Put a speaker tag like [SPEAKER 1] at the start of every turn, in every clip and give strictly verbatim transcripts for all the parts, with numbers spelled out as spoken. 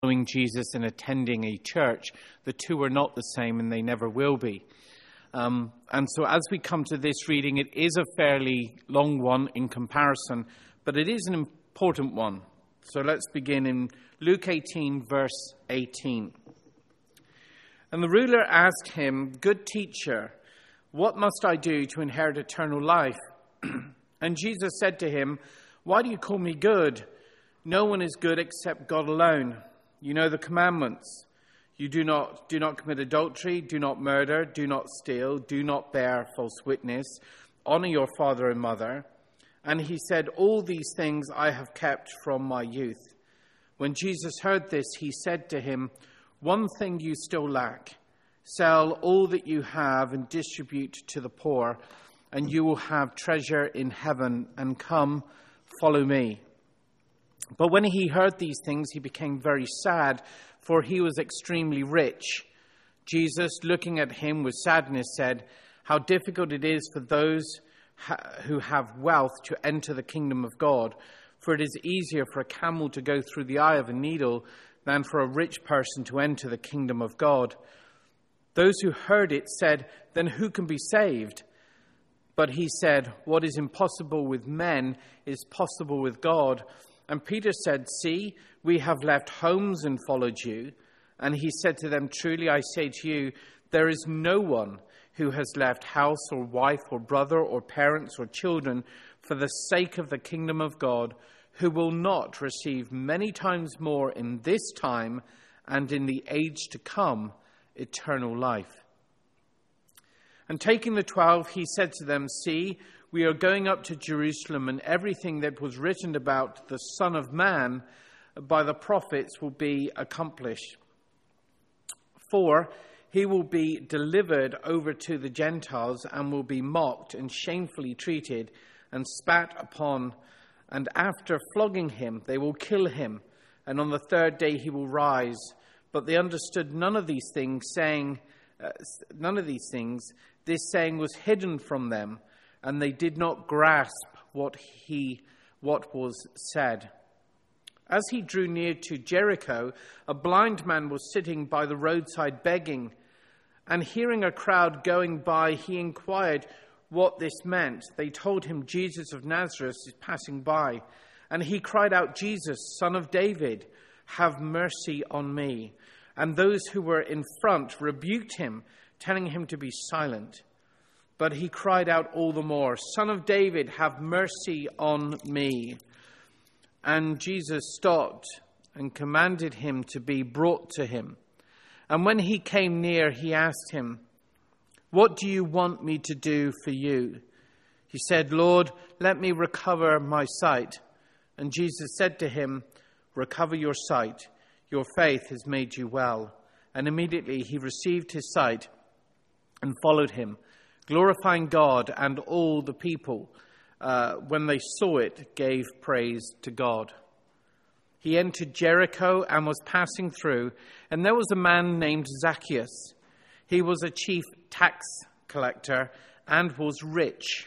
[SPEAKER 1] following Jesus and attending a church. The two are not the same, and they never will be. Um, and so as we come to this reading, it is a fairly long one in comparison, but it is an important one. So let's begin in Luke eighteen, verse eighteen. And the ruler asked him, "Good teacher, what must I do to inherit eternal life?" And Jesus said to him, "Why do you call me good? No one is good except God alone. You know the commandments. You do not do not commit adultery, do not murder, do not steal, do not bear false witness, honor your father and mother." And he said, "All these things I have kept from my youth." When Jesus heard this, he said to him, "One thing you still lack. Sell all that you have and distribute to the poor, and you will have treasure in heaven, and come, follow me." But when he heard these things, he became very sad, for he was extremely rich. Jesus, looking at him with sadness, said, "How difficult it is for those ha- who have wealth to enter the kingdom of God. For it is easier for a camel to go through the eye of a needle than for a rich person to enter the kingdom of God." Those who heard it said, "Then who can be saved?" But he said, "What is impossible with men is possible with God." And Peter said, "See, we have left homes and followed you." And he said to them, "Truly I say to you, there is no one who has left house or wife or brother or parents or children for the sake of the kingdom of God, who will not receive many times more in this time and in the age to come eternal life." And taking the twelve, he said to them, "See, we are going up to Jerusalem, and everything that was written about the Son of Man by the prophets will be accomplished. For he will be delivered over to the Gentiles and will be mocked and shamefully treated and spat upon. And after flogging him, they will kill him. And on the third day he will rise." But they understood none of these things, saying, uh, none of these things. This saying was hidden from them, and they did not grasp what he, what was said. As he drew near to Jericho, a blind man was sitting by the roadside begging. And hearing a crowd going by, he inquired what this meant. They told him, "Jesus of Nazareth is passing by." And he cried out, "Jesus, Son of David, have mercy on me." And those who were in front rebuked him, telling him to be silent. But he cried out all the more, "Son of David, have mercy on me." And Jesus stopped and commanded him to be brought to him. And when he came near, he asked him, "What do you want me to do for you?" He said, "Lord, let me recover my sight." And Jesus said to him, "Recover your sight. Your faith has made you well." And immediately he received his sight and followed him, glorifying God, and all the people, uh, when they saw it, gave praise to God. He entered Jericho and was passing through, and there was a man named Zacchaeus. He was a chief tax collector and was rich.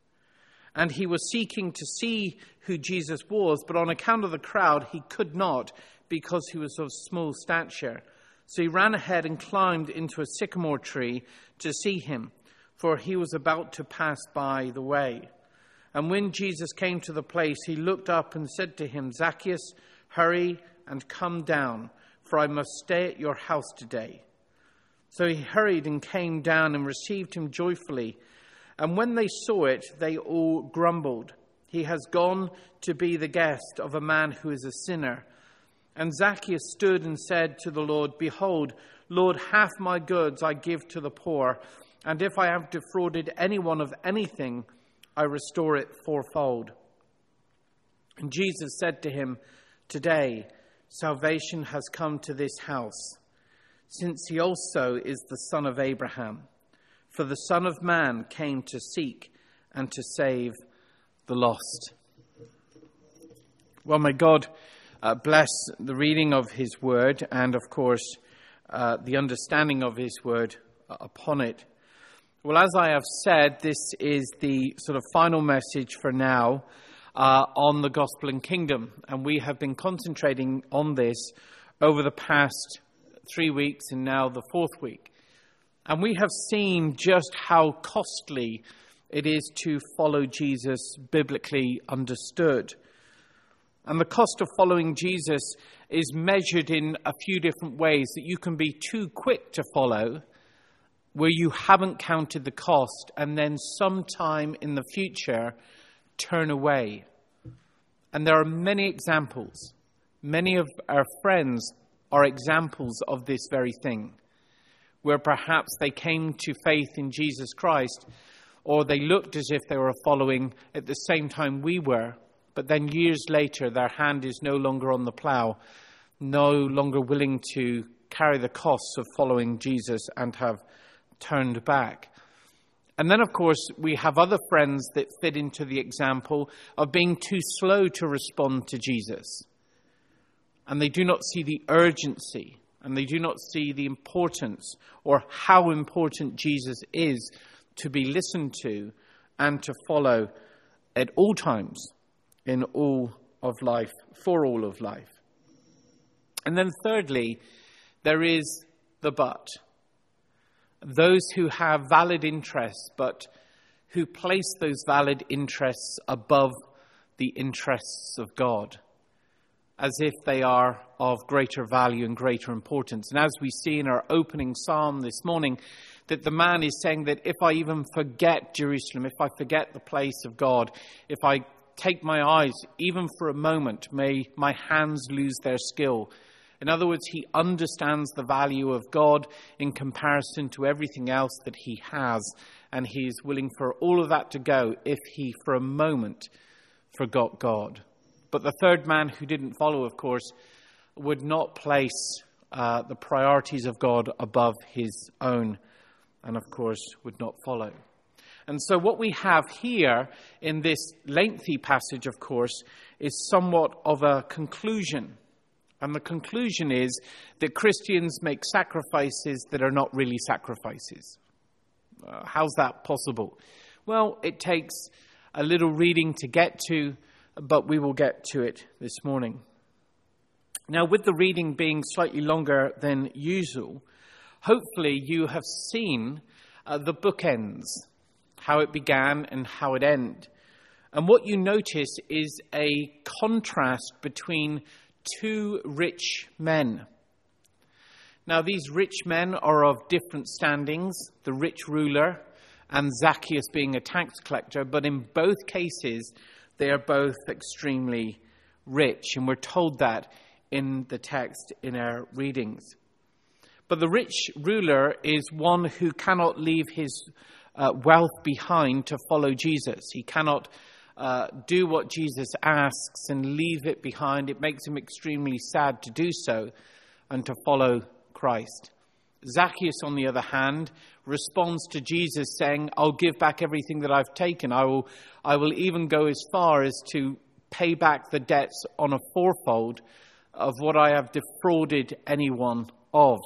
[SPEAKER 1] And he was seeking to see who Jesus was, but on account of the crowd, he could not, because he was of small stature. So he ran ahead and climbed into a sycamore tree to see him, for he was about to pass by the way. And when Jesus came to the place, he looked up and said to him, "Zacchaeus, hurry and come down, for I must stay at your house today." So he hurried and came down and received him joyfully. And when they saw it, they all grumbled, "He has gone to be the guest of a man who is a sinner." And Zacchaeus stood and said to the Lord, "Behold, Lord, half my goods I give to the poor, and if I have defrauded anyone of anything, I restore it fourfold." And Jesus said to him, "Today salvation has come to this house, since he also is the son of Abraham. For the Son of Man came to seek and to save the lost." Well, may God uh, bless the reading of his word and, of course, uh, the understanding of his word upon it. Well, as I have said, this is the sort of final message for now uh, on the gospel and kingdom. And we have been concentrating on this over the past three weeks and now the fourth week. And we have seen just how costly it is to follow Jesus biblically understood. And the cost of following Jesus is measured in a few different ways, that you can be too quick to follow, where you haven't counted the cost, and then sometime in the future turn away. And there are many examples. Many of our friends are examples of this very thing, where perhaps they came to faith in Jesus Christ, or they looked as if they were following at the same time we were, but then years later their hand is no longer on the plough, no longer willing to carry the costs of following Jesus, and have turned back. And then, of course, we have other friends that fit into the example of being too slow to respond to Jesus. And they do not see the urgency, and they do not see the importance or how important Jesus is to be listened to and to follow at all times, in all of life, for all of life. And then thirdly, there is the but. Those who have valid interests, but who place those valid interests above the interests of God, as if they are of greater value and greater importance. And as we see in our opening psalm this morning, that the man is saying that if I even forget Jerusalem, if I forget the place of God, if I take my eyes even for a moment, may my hands lose their skill. In other words, he understands the value of God in comparison to everything else that he has, and he is willing for all of that to go if he for a moment forgot God. But the third man who didn't follow, of course, would not place uh, the priorities of God above his own, and of course would not follow. And so what we have here in this lengthy passage, of course, is somewhat of a conclusion. And the conclusion is that Christians make sacrifices that are not really sacrifices. Uh, how's that possible? Well, it takes a little reading to get to, but we will get to it this morning. Now, with the reading being slightly longer than usual, hopefully you have seen uh, the bookends, how it began and how it ended. And what you notice is a contrast between two rich men. Now, these rich men are of different standings, the rich ruler and Zacchaeus being a tax collector, but in both cases, they are both extremely rich, and we're told that in the text in our readings. But the rich ruler is one who cannot leave his uh, wealth behind to follow Jesus. He cannot uh, do what Jesus asks and leave it behind. It makes him extremely sad to do so and to follow Christ. Zacchaeus, on the other hand, responds to Jesus saying, I'll give back everything that I've taken. I will, I will even go as far as to pay back the debts on a fourfold of what I have defrauded anyone of.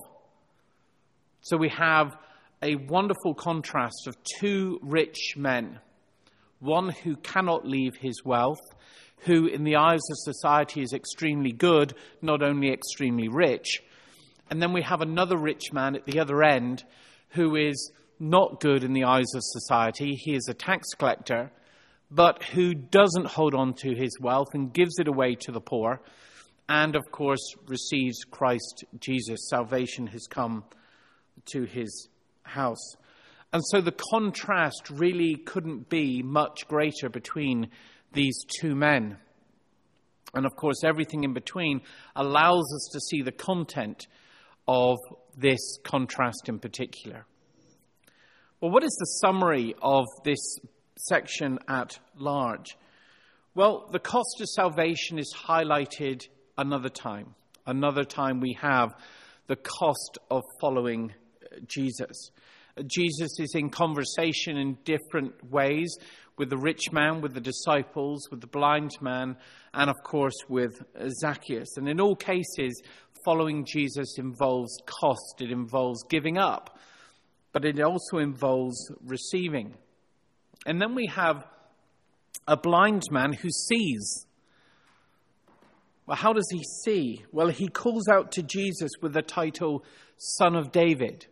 [SPEAKER 1] So we have a wonderful contrast of two rich men. One who cannot leave his wealth, who in the eyes of society is extremely good, not only extremely rich. And then we have another rich man at the other end who is not good in the eyes of society. He is a tax collector, but who doesn't hold on to his wealth and gives it away to the poor. And, of course, receives Christ Jesus. Salvation has come to his house. And so the contrast really couldn't be much greater between these two men. And, of course, everything in between allows us to see the content of this contrast in particular. Well, what is the summary of this section at large? Well, the cost of salvation is highlighted another time. Another time we have the cost of following Jesus. Jesus is in conversation in different ways with the rich man, with the disciples, with the blind man, and of course with Zacchaeus. And in all cases, following Jesus involves cost. It involves giving up, but it also involves receiving. And then we have a blind man who sees. Well, how does he see? Well, he calls out to Jesus with the title Son of David.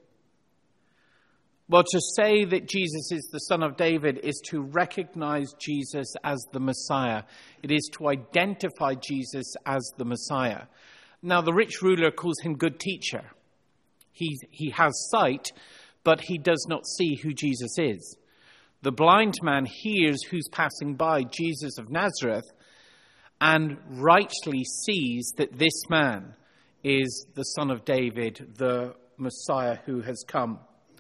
[SPEAKER 1] Well, to say that Jesus is the Son of David is to recognize Jesus as the Messiah. It is to identify Jesus as the Messiah. Now, the rich ruler calls him good teacher. He, he has sight, but he does not see who Jesus is. The blind man hears who's passing by, Jesus of Nazareth, and rightly sees that this man is the Son of David, the Messiah who has come.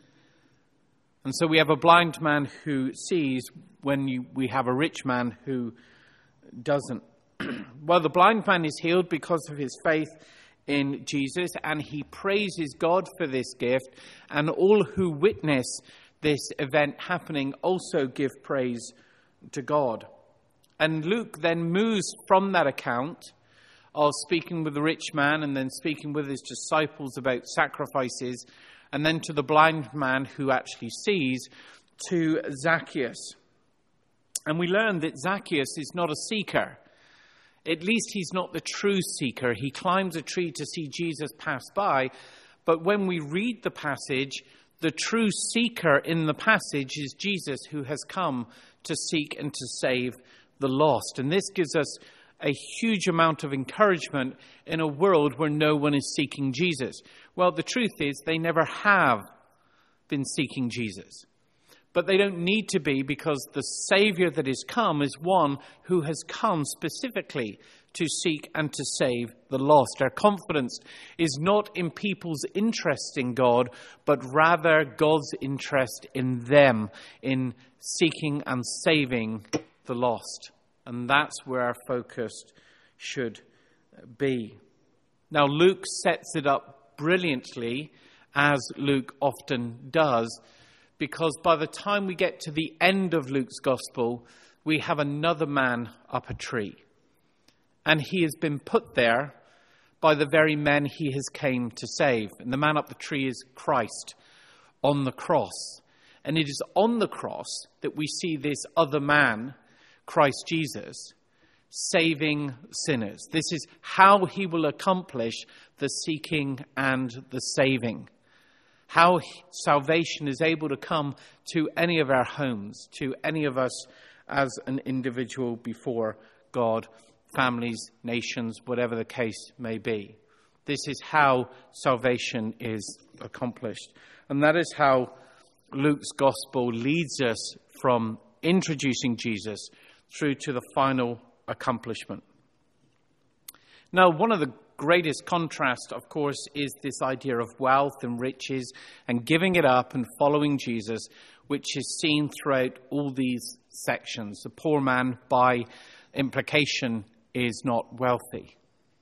[SPEAKER 1] And so we have a blind man who sees when you, we have a rich man who doesn't. Well, the blind man is healed because of his faith in Jesus, and he praises God for this gift, and all who witness this event happening also give praise to God. And Luke then moves from that account of speaking with the rich man and then speaking with his disciples about sacrifices, and then to the blind man who actually sees, to Zacchaeus. And we learn that Zacchaeus is not a seeker. At least he's not the true seeker. He climbs a tree to see Jesus pass by. But when we read the passage, the true seeker in the passage is Jesus, who has come to seek and to save the lost. And this gives us a huge amount of encouragement in a world where no one is seeking Jesus. Well, the truth is they never have been seeking Jesus. But they don't need to be, because the Savior that is come is one who has come specifically to seek and to save the lost. Our confidence is not in people's interest in God, but rather God's interest in them, in seeking and saving the lost. And that's where our focus should be. Now, Luke sets it up brilliantly, as Luke often does, because by the time we get to the end of Luke's gospel, we have another man up a tree. And he has been put there by the very men he has came to save. And the man up the tree is Christ on the cross. And it is on the cross that we see this other man, Christ Jesus, saving sinners. This is how he will accomplish the seeking and the saving. How salvation is able to come to any of our homes, to any of us as an individual before God, families, nations, whatever the case may be. This is how salvation is accomplished. And that is how Luke's gospel leads us from introducing Jesus through to the final accomplishment. Now, one of the greatest contrast, of course, is this idea of wealth and riches and giving it up and following Jesus, which is seen throughout all these sections. The poor man, by implication, is not wealthy.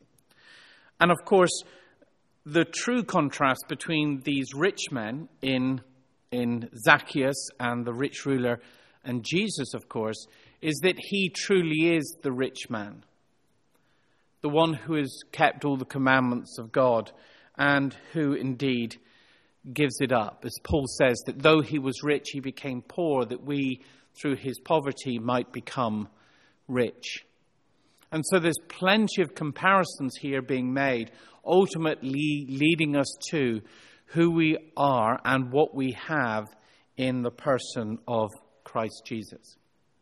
[SPEAKER 1] And of course, the true contrast between these rich men in, in Zacchaeus and the rich ruler and Jesus, of course, is that he truly is the rich man, the one who has kept all the commandments of God and who indeed gives it up. As Paul says, that though he was rich, he became poor, that we, through his poverty, might become rich. And so there's plenty of comparisons here being made, ultimately leading us to who we are and what we have in the person of Christ Jesus.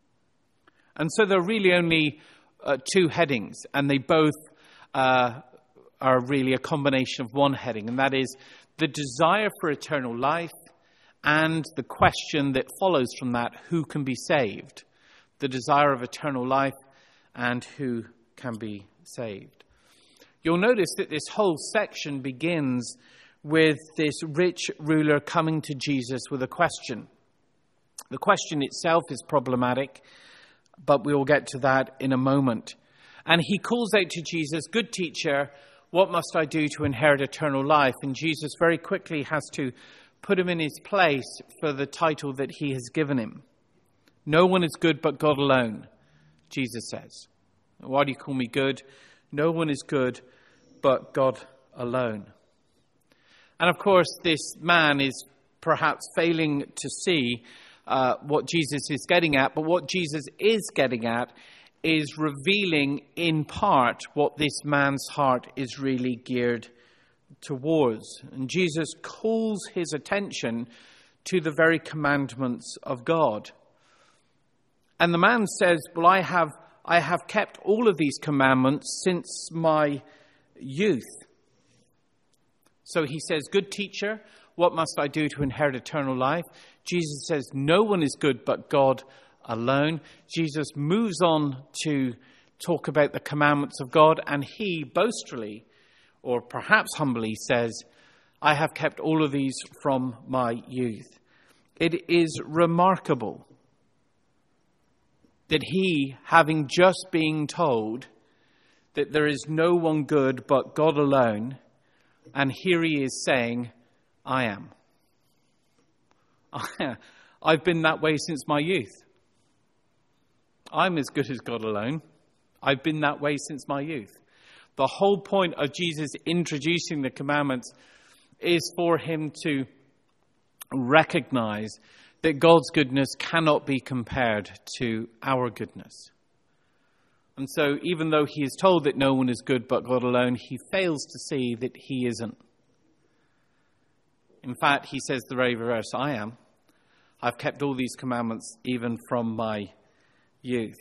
[SPEAKER 1] And so there are really only uh, two headings, and they both uh, are really a combination of one heading, and that is the desire for eternal life and the question that follows from that, who can be saved? The desire of eternal life and who can be saved. You'll notice that this whole section begins with this rich ruler coming to Jesus with a question. The question itself is problematic, but we will get to that in a moment. And he calls out to Jesus, "Good teacher, what must I do to inherit eternal life?" And Jesus very quickly has to put him in his place for the title that he has given him. No one is good but God alone, Jesus says. Why do you call me good? No one is good but God alone. And of course, this man is perhaps failing to see uh, what Jesus is getting at, but what Jesus is getting at is revealing in part what this man's heart is really geared towards. And Jesus calls his attention to the very commandments of God. And the man says, well, I have, I have kept all of these commandments since my youth. So he says, good teacher, what must I do to inherit eternal life? Jesus says, no one is good but God alone. Jesus moves on to talk about the commandments of God, and he boastfully, or perhaps humbly, says, I have kept all of these from my youth. It is remarkable that he, having just been told that there is no one good but God alone, and here he is saying, I am. I've been that way since my youth. I'm as good as God alone. I've been that way since my youth. The whole point of Jesus introducing the commandments is for him to recognize that God's goodness cannot be compared to our goodness. And so even though he is told that no one is good but God alone, he fails to see that he isn't. In fact, he says the very verse, I am. I've kept all these commandments even from my youth.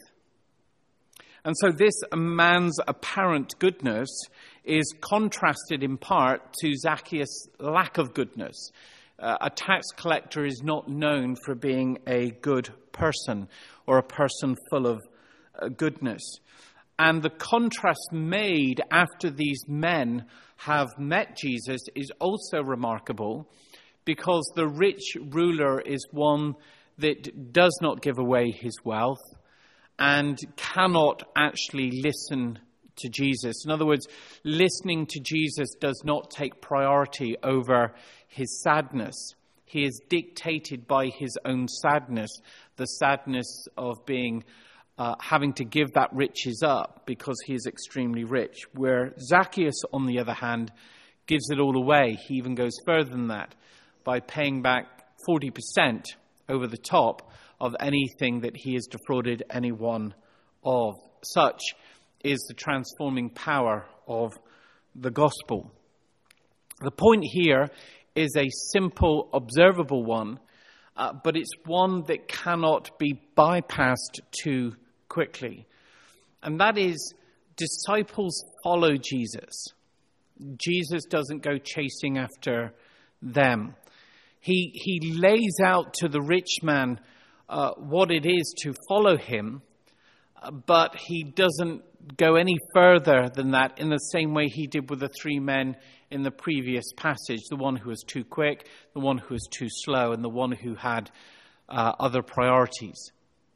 [SPEAKER 1] And so this man's apparent goodness is contrasted in part to Zacchaeus' lack of goodness. Uh, a tax collector is not known for being a good person or a person full of uh, goodness. And the contrast made after these men have met Jesus is also remarkable, because the rich ruler is one that does not give away his wealth and cannot actually listen to Jesus. In other words, listening to Jesus does not take priority over his sadness. He is dictated by his own sadness, the sadness of being uh, having to give that riches up because he is extremely rich. Where Zacchaeus, on the other hand, gives it all away. He even goes further than that by paying back forty percent over the top of anything that he has defrauded anyone of. Such is the transforming power of the gospel. The point here is a simple, observable one, uh, but it's one that cannot be bypassed too quickly. And that is, disciples follow Jesus. Jesus doesn't go chasing after them. He, he lays out to the rich man uh, what it is to follow him, uh, but he doesn't go any further than that, in the same way he did with the three men in the previous passage, the one who was too quick, the one who was too slow, and the one who had uh, other priorities.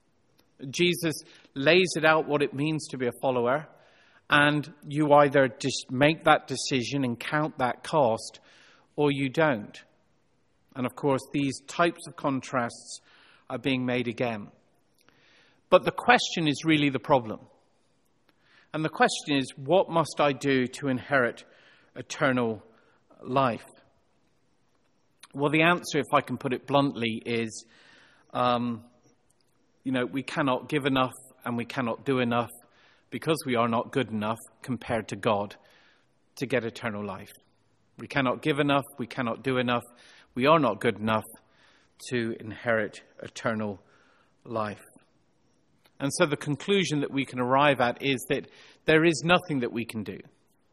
[SPEAKER 1] Jesus lays it out what it means to be a follower, and you either just make that decision and count that cost, or you don't. And of course, these types of contrasts are being made again. But the question is really the problem. And the question is, what must I do to inherit eternal life? Well, the answer, if I can put it bluntly, is, um, you know, we cannot give enough and we cannot do enough because we are not good enough compared to God to get eternal life. We cannot give enough, we cannot do enough, we are not good enough to inherit eternal life. And so the conclusion that we can arrive at is that there is nothing that we can do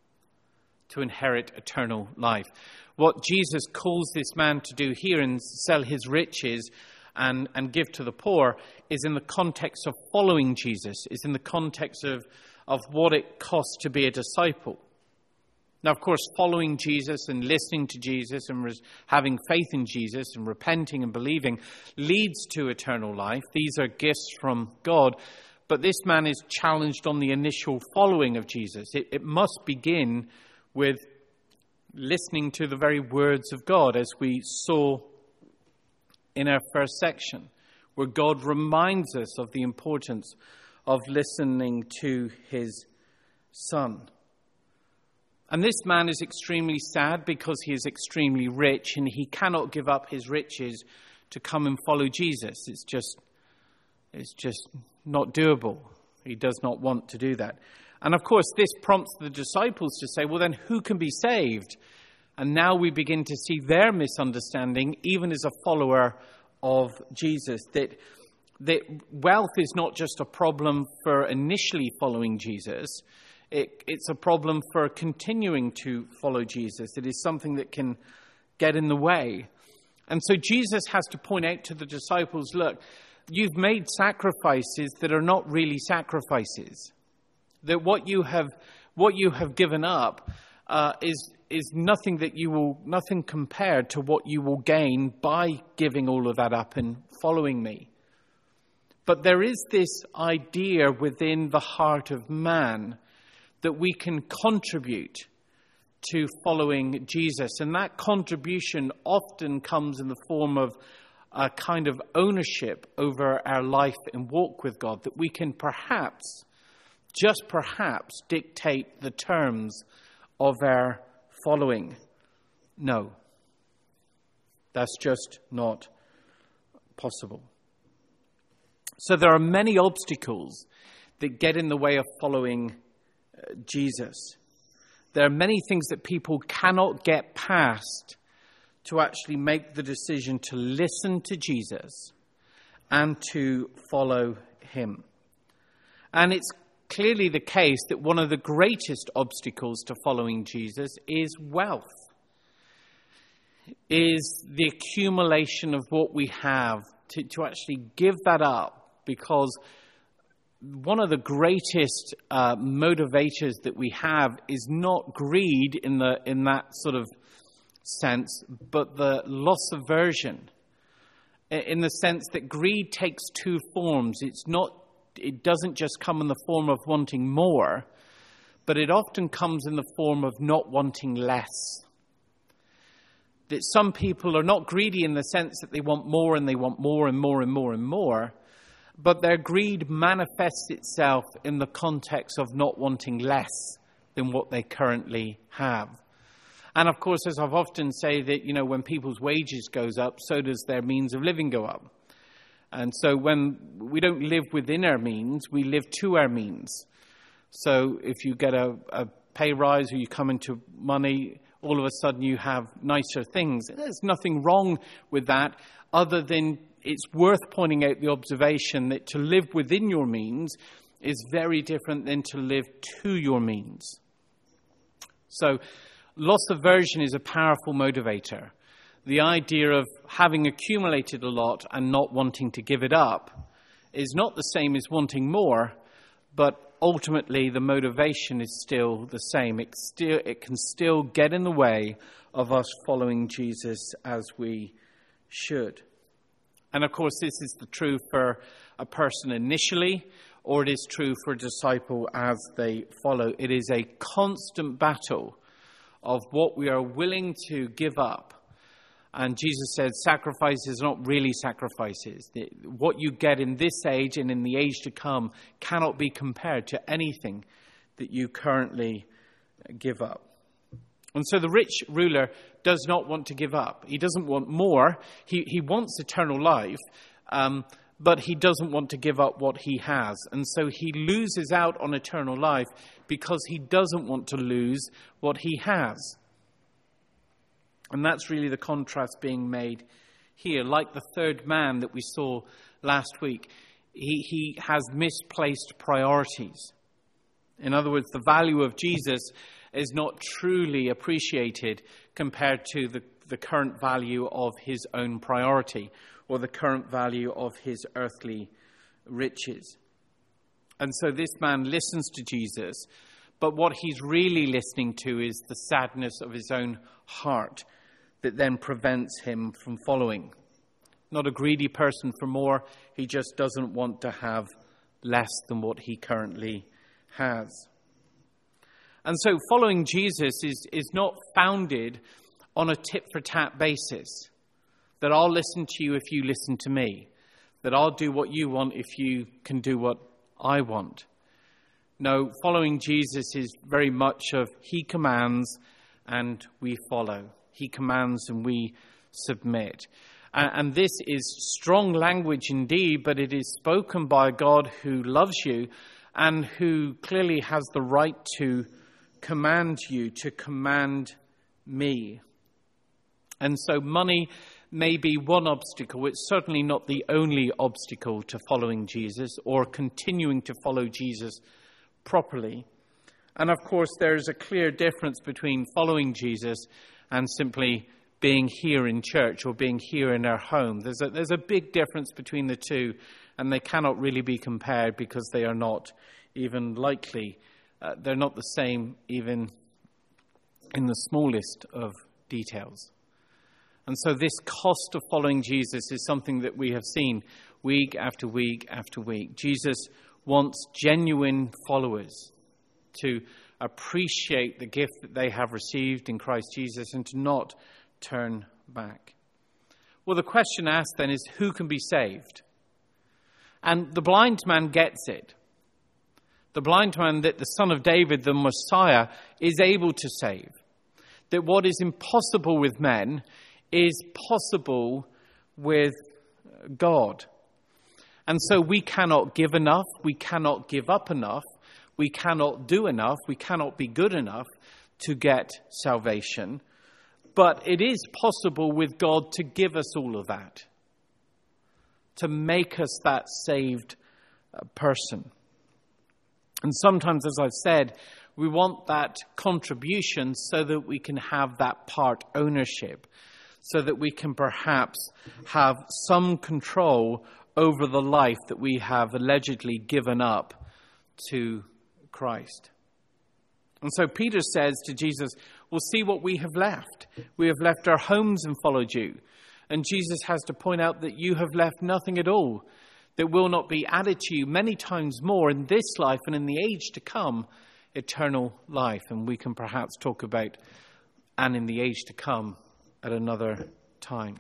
[SPEAKER 1] to inherit eternal life. What Jesus calls this man to do here and sell his riches and, and give to the poor is in the context of following Jesus, is in the context of, of what it costs to be a disciple. Now, of course, following Jesus and listening to Jesus and res- having faith in Jesus and repenting and believing leads to eternal life. These are gifts from God. But this man is challenged on the initial following of Jesus. It, it must begin with listening to the very words of God, as we saw in our first section, where God reminds us of the importance of listening to his Son. And this man is extremely sad because he is extremely rich and he cannot give up his riches to come and follow Jesus. It's just, it's just not doable. He does not want to do that. And of course, this prompts the disciples to say, well, then who can be saved? And now we begin to see their misunderstanding, even as a follower of Jesus, that, that wealth is not just a problem for initially following Jesus. It, it's a problem for continuing to follow Jesus. It is something that can get in the way. And so Jesus has to point out to the disciples, look, you've made sacrifices that are not really sacrifices. That what you have, what you have given up uh, is is nothing that you will, nothing compared to what you will gain by giving all of that up and following me. But there is this idea within the heart of man that we can contribute to following Jesus. And that contribution often comes in the form of a kind of ownership over our life and walk with God, that we can perhaps, just perhaps, dictate the terms of our following. No, that's just not possible. So there are many obstacles that get in the way of following uh, Jesus. There are many things that people cannot get past to actually make the decision to listen to Jesus and to follow him. And it's clearly the case that one of the greatest obstacles to following Jesus is wealth, is the accumulation of what we have, to, to actually give that up, because one of the greatest uh, motivators that we have is not greed in the in that sort of sense, but the loss aversion, in the sense that greed takes two forms. It's not It doesn't just come in the form of wanting more, but it often comes in the form of not wanting less. That some people are not greedy in the sense that they want more and they want more and more and more and more, but their greed manifests itself in the context of not wanting less than what they currently have. And of course, as I've often say, that, you know, when people's wages goes up, so does their means of living go up. And so when we don't live within our means, we live to our means. So if you get a, a pay rise or you come into money, all of a sudden you have nicer things. There's nothing wrong with that, other than it's worth pointing out the observation that to live within your means is very different than to live to your means. So loss aversion is a powerful motivator. The idea of having accumulated a lot and not wanting to give it up is not the same as wanting more, but ultimately the motivation is still the same. It still, it can still get in the way of us following Jesus as we should. And of course, this is the true for a person initially, or it is true for a disciple as they follow. It is a constant battle of what we are willing to give up. And Jesus said, sacrifices are not really sacrifices. What you get in this age and in the age to come cannot be compared to anything that you currently give up. And so the rich ruler does not want to give up. He doesn't want more. He, he wants eternal life, um, but he doesn't want to give up what he has. And so he loses out on eternal life because he doesn't want to lose what he has. And that's really the contrast being made here. Like the third man that we saw last week, he, he has misplaced priorities. In other words, the value of Jesus is not truly appreciated compared to the, the current value of his own priority or the current value of his earthly riches. And so this man listens to Jesus, but what he's really listening to is the sadness of his own heart that then prevents him from following. Not a greedy person for more, he just doesn't want to have less than what he currently has. And so following Jesus is, is not founded on a tit-for-tat basis, that I'll listen to you if you listen to me, that I'll do what you want if you can do what I want. No, following Jesus is very much of he commands and we follow. He commands and we submit. And, and this is strong language indeed, but it is spoken by God who loves you and who clearly has the right to command you, to command me. And so money may be one obstacle. It's certainly not the only obstacle to following Jesus or continuing to follow Jesus properly. And of course, there's a clear difference between following Jesus and simply being here in church or being here in our home. There's a, there's a big difference between the two, and they cannot really be compared because they are not even likely. Uh, they're not the same even in the smallest of details. And so this cost of following Jesus is something that we have seen week after week after week. Jesus wants genuine followers to appreciate the gift that they have received in Christ Jesus and to not turn back. Well, the question asked then is, who can be saved? And the blind man gets it. The blind man that the Son of David, the Messiah, is able to save. That what is impossible with men is possible with God. And so we cannot give enough, we cannot give up enough, we cannot do enough, we cannot be good enough to get salvation. But it is possible with God to give us all of that, to make us that saved person. And sometimes, as I've said, we want that contribution so that we can have that part ownership, so that we can perhaps have some control over the life that we have allegedly given up to Christ. And so Peter says to Jesus, well, see what we have left. We have left our homes and followed you. And Jesus has to point out that you have left nothing at all that will not be added to you many times more in this life and in the age to come, eternal life. And we can perhaps talk about and in the age to come at another time.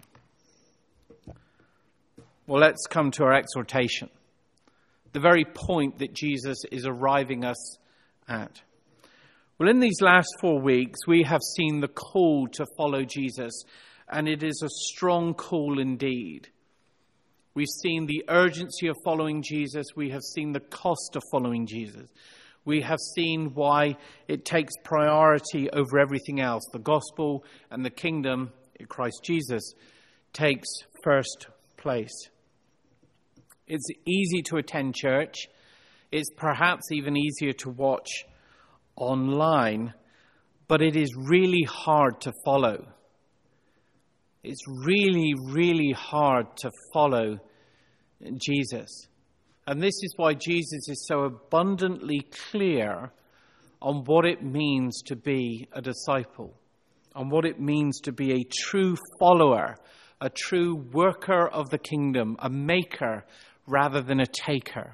[SPEAKER 1] Well, let's come to our exhortation. The very point that Jesus is arriving us at. Well, in these last four weeks, we have seen the call to follow Jesus, and it is a strong call indeed. We've seen the urgency of following Jesus. We have seen the cost of following Jesus. We have seen why it takes priority over everything else. The gospel and the kingdom, Christ Jesus, takes first place. It's easy to attend church. It's perhaps even easier to watch online, but it is really hard to follow. It's really, really hard to follow Jesus. And this is why Jesus is so abundantly clear on what it means to be a disciple, on what it means to be a true follower, a true worker of the kingdom, a maker rather than a taker.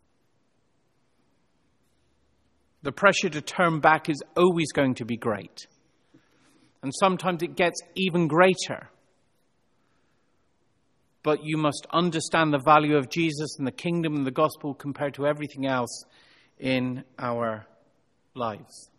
[SPEAKER 1] The pressure to turn back is always going to be great. And sometimes it gets even greater. But you must understand the value of Jesus and the kingdom and the gospel compared to everything else in our lives.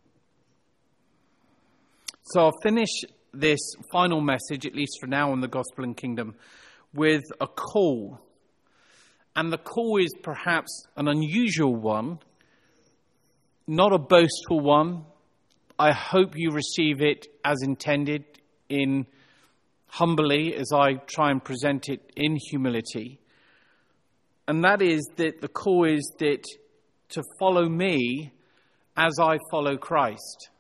[SPEAKER 1] So I'll finish this final message, at least for now, on the gospel and kingdom, with a call. And the call is perhaps an unusual one, not a boastful one. I hope you receive it as intended, in humbly, as I try and present it in humility. And that is that the call is that to follow me as I follow Christ.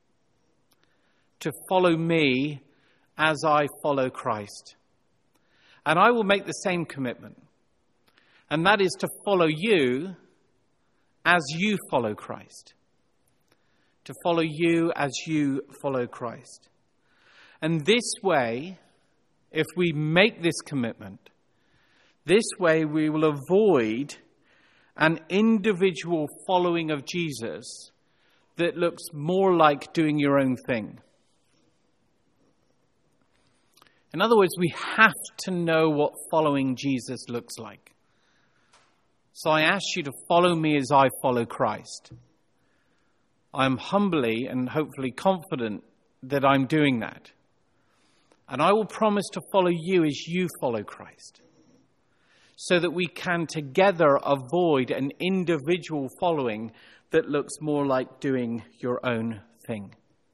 [SPEAKER 1] To follow me as I follow Christ. And I will make the same commitment. And that is to follow you as you follow Christ. To follow you as you follow Christ. And this way, if we make this commitment, this way we will avoid an individual following of Jesus that looks more like doing your own thing. In other words, we have to know what following Jesus looks like. So I ask you to follow me as I follow Christ. I'm humbly and hopefully confident that I'm doing that. And I will promise to follow you as you follow Christ. so that we can together avoid an individual following that looks more like doing your own thing.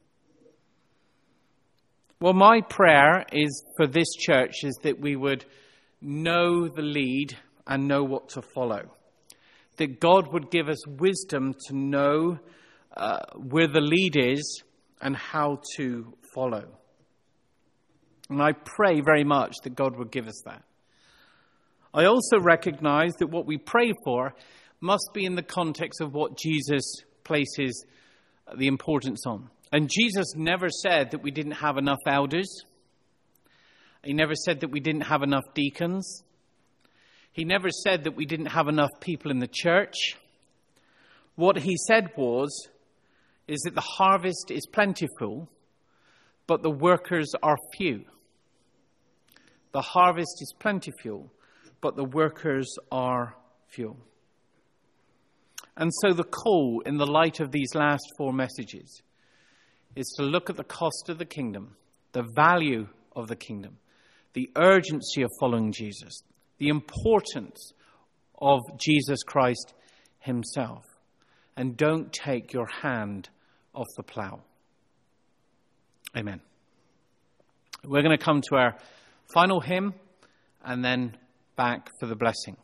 [SPEAKER 1] Well, my prayer is for this church is that we would know the lead and know what to follow. That God would give us wisdom to know uh, where the lead is and how to follow. And I pray very much that God would give us that. I also recognize that what we pray for must be in the context of what Jesus places the importance on. And Jesus never said that we didn't have enough elders. He never said that we didn't have enough deacons. He never said that we didn't have enough people in the church. What he said was, is that the harvest is plentiful, but the workers are few. The harvest is plentiful, but the workers are few. And so the call in the light of these last four messages is to look at the cost of the kingdom, the value of the kingdom, the urgency of following Jesus, the importance of Jesus Christ himself. And don't take your hand off the plow. Amen. We're going to come to our final hymn and then back for the blessing.